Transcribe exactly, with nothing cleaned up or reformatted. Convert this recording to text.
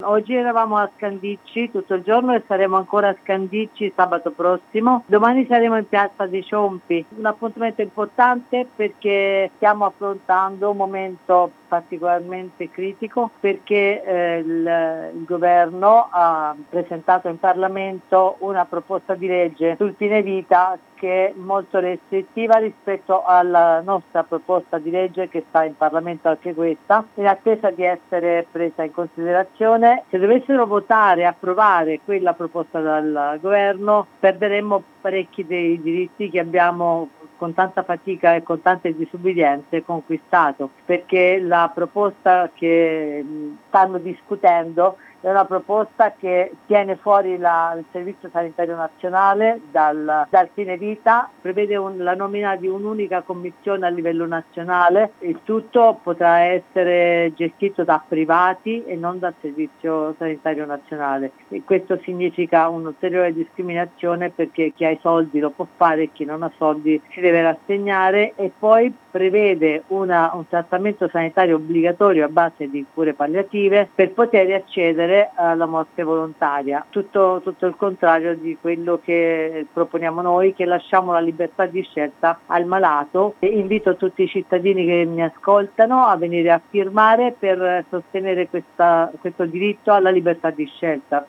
Oggi eravamo a Scandicci tutto il giorno e saremo ancora a Scandicci sabato prossimo. Domani saremo in piazza dei Ciompi, un appuntamento importante perché stiamo affrontando un momento particolarmente critico perché eh, il, il governo ha presentato in Parlamento una proposta di legge sul fine vita che è molto restrittiva rispetto alla nostra proposta di legge che sta in Parlamento anche questa, in attesa di essere presa in considerazione. Se dovessero votare e approvare quella proposta dal governo, perderemmo parecchi dei diritti che abbiamo con tanta fatica e con tante disubbidienze conquistato, perché la proposta che stanno discutendo è una proposta che tiene fuori la, il Servizio Sanitario Nazionale dal, dal fine vita, prevede un, la nomina di un'unica commissione a livello nazionale, il tutto potrà essere gestito da privati e non dal Servizio Sanitario Nazionale e questo significa un'ulteriore discriminazione perché chi ha i soldi lo può fare e chi non ha soldi si deve rassegnare e poi prevede una, un trattamento sanitario obbligatorio a base di cure palliative per poter accedere alla morte volontaria, tutto, tutto il contrario di quello che proponiamo noi, che lasciamo la libertà di scelta al malato. E invito tutti i cittadini che mi ascoltano a venire a firmare per sostenere questa, questo diritto alla libertà di scelta.